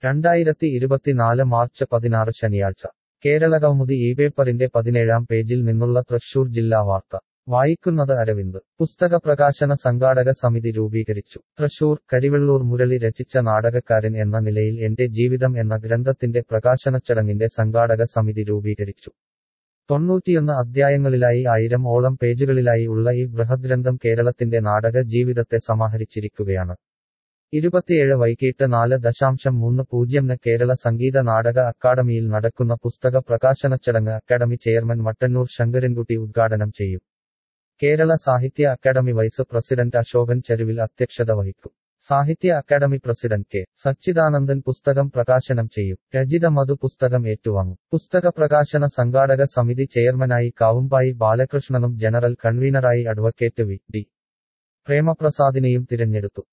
2024 March 16 ശനിയാഴ്ച കേരളകൗമുദി ഇപേപ്പറിന്റെ 17-ാം പേജിൽ നിന്നുള്ള തൃശൂർ ജില്ലാ വാർത്ത വായിക്കുന്നത് അരവിന്ദ് പുസ്തക പ്രകാശന സംഘാടക സമിതി രൂപീകരിച്ചു. തൃശൂർ. കരിവെള്ളൂർ മുരളി രചിച്ച നാടകക്കാരൻ എന്ന നിലയിൽ എന്റെ ജീവിതം എന്ന ഗ്രന്ഥത്തിന്റെ പ്രകാശനച്ചടങ്ങിന്റെ സംഘാടക സമിതി രൂപീകരിച്ചു. 91 അധ്യായങ്ങളിലായി 1000-ഓളം പേജുകളിലായി ഉള്ള ഈ ബൃഹദ്ഗ്രന്ഥം കേരളത്തിന്റെ നാടക ജീവിതത്തെ സമാഹരിച്ചിരിക്കുകയാണ്. 27 വൈകിട്ട് 4:30 കേരള സംഗീത നാടക അക്കാദമിയിൽ നടക്കുന്ന പുസ്തക പ്രകാശനച്ചടങ്ങ് അക്കാദമി ചെയർമാൻ മട്ടന്നൂർ ശങ്കരൻകുട്ടി ഉദ്ഘാടനം ചെയ്യും. കേരള സാഹിത്യ അക്കാദമി വൈസ് പ്രസിഡന്റ് അശോകൻ ചരുവിൽ അധ്യക്ഷത വഹിക്കും. സാഹിത്യ അക്കാദമി പ്രസിഡന്റ് കെ. സച്ചിദാനന്ദൻ പുസ്തകം പ്രകാശനം ചെയ്യും. രചിത മധു പുസ്തകം ഏറ്റുവാങ്ങും. പുസ്തക പ്രകാശന സംഘാടക സമിതി ചെയർമാനായി കാവുമ്പായി ബാലകൃഷ്ണനും ജനറൽ കൺവീനറായി അഡ്വക്കേറ്റ് വി. ഡി. പ്രേമപ്രസാദിനെയും തിരഞ്ഞെടുത്തു.